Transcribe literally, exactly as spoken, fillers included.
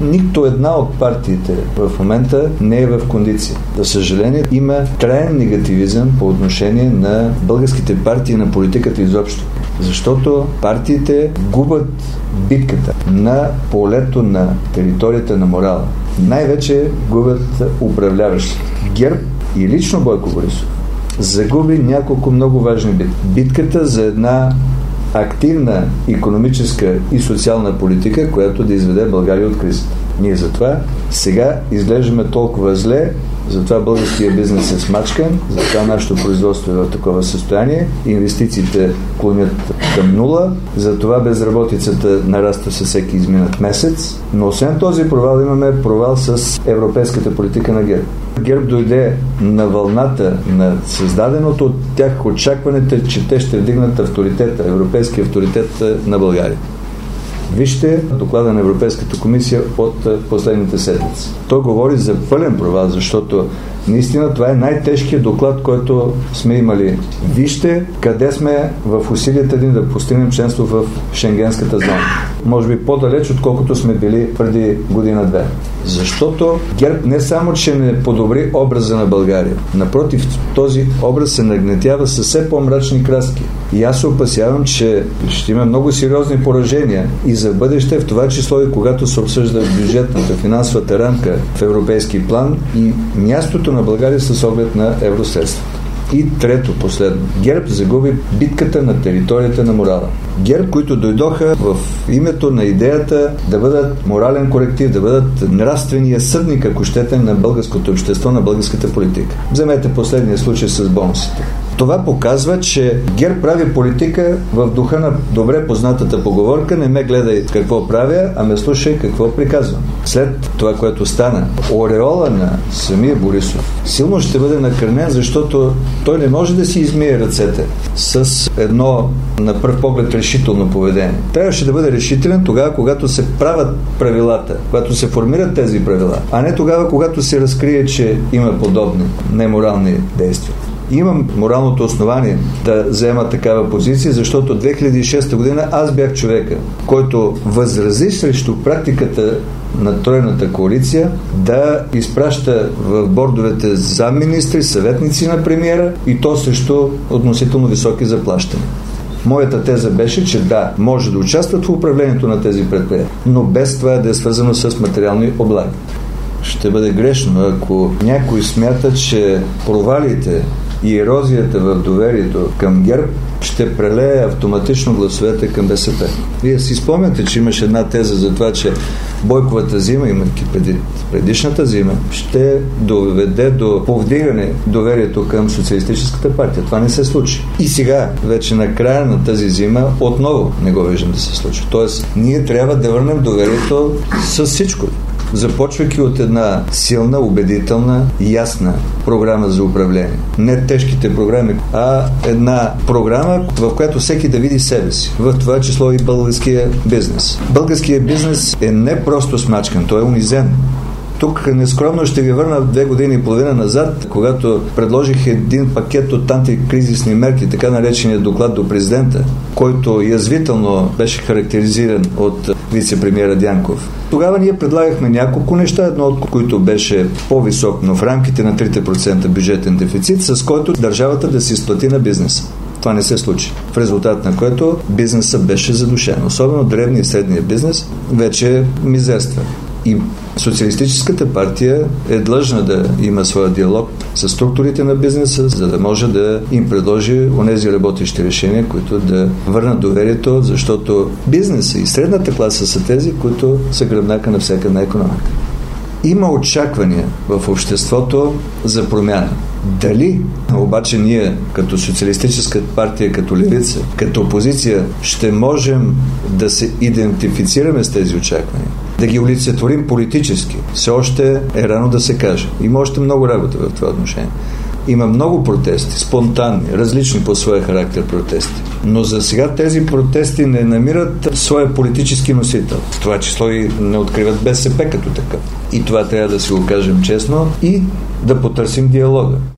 нито една от партиите в момента не е в кондиция. За съжаление, има траен негативизъм по отношение на българските партии и на политиката изобщо. Защото партиите губят битката на полето на територията на морала. Най-вече губят управляващите. ГЕРБ и лично Бойко Борисов загуби няколко много важни битки. Битката за една активна икономическа и социална политика, която да изведе България от кризата. Ние затова сега изглеждаме толкова зле, затова българския бизнес е смачкан, затова нашето производство е в такова състояние, инвестициите клонят към нула, затова безработицата нараства със всеки изминат месец, но освен този провал имаме провал с европейската политика на ГЕРБ. ГЕРБ дойде на вълната на създаденото от тях очакването, че те ще вдигнат авторитета, европейски авторитет на България. Вижте доклада на Европейската комисия от последните седмици. Той говори за пълен провал, защото наистина това е най-тежкият доклад, който сме имали. Вижте къде сме в усилията ни да постигнем членство в Шенгенската зона. Може би по-далеч, отколкото сме били преди година-две. Защото ГЕРБ не само, че не подобри образа на България. Напротив, този образ се нагнетява със все по-мрачни краски. И аз се опасявам, че ще има много сериозни поражения и за бъдеще, в това число и когато се обсъжда бюджетната, финансовата рамка в европейски план и мястото на България с оглед на евросредствата. И трето, последно. ГЕРБ загуби битката на територията на морала. ГЕРБ, които дойдоха в името на идеята да бъдат морален коректив, да бъдат нравствения съдник, ако щете, на българското общество, на българската политика. Вземете последния случай с бонусите. Това показва, че ГЕРБ прави политика в духа на добре познатата поговорка: не ме гледай какво правя, а ме слушай какво приказвам. След това, което стана, ореола на самия Борисов силно ще бъде накърнен, защото той не може да си измие ръцете с едно на пръв поглед решително поведение. Трябваше да бъде решителен тогава, когато се правят правилата, когато се формират тези правила, а не тогава, когато се разкрие, че има подобни неморални действия. Имам моралното основание да взема такава позиция, защото две хиляди и шеста година аз бях човека, който възрази срещу практиката на тройната коалиция да изпраща в бордовете замминистри, съветници на премиера и то срещу относително високи заплащания. Моята теза беше, че да, може да участват в управлението на тези предприятия, но без това да е свързано с материални облаги. Ще бъде грешно, ако някой смята, че провалите и ерозията в доверието към ГЕРБ ще прелее автоматично гласовете към БСП. Вие си спомняте, че имаше една теза за това, че Бойковата зима, имайки преди, предишната зима, ще доведе до повдигане доверието към Социалистическата партия. Това не се случи. И сега, вече на края на тази зима, отново не го виждам да се случи. Тоест, ние трябва да върнем доверието с всичко. Започвайки от една силна, убедителна, ясна програма за управление. Не тежките програми, а една програма, в която всеки да види себе си. В това число и българския бизнес. Българският бизнес е не просто смачкан, той е унизен. Тук нескромно ще ви върна две години и половина назад, когато предложих един пакет от антикризисни мерки, така наречения доклад до президента, който язвително беше характеризиран от вице-премиера Дянков. Тогава ние предлагахме няколко неща, едно от които беше по-висок, но в рамките на три процента бюджетен дефицит, с който държавата да се изплати на бизнеса. Това не се случи. В резултат на което бизнесът беше задушен. Особено древния и средния бизнес вече мизерства. И Социалистическата партия е длъжна да има своя диалог с структурите на бизнеса, за да може да им предложи онези работещи решения, които да върнат доверието, защото бизнеса и средната класа са тези, които са гръбнака на всяка една икономика. Има очаквания в обществото за промяна. Дали обаче ние, като Социалистическа партия, като левица, като опозиция, ще можем да се идентифицираме с тези очаквания, да ги олицетворим политически, все още е рано да се каже. Има още много работа в това отношение. Има много протести, спонтанни, различни по своя характер протести. Но за сега тези протести не намират своя политически носител. В това число и не откриват БСП като такъв. И това трябва да си го кажем честно и да потърсим диалога.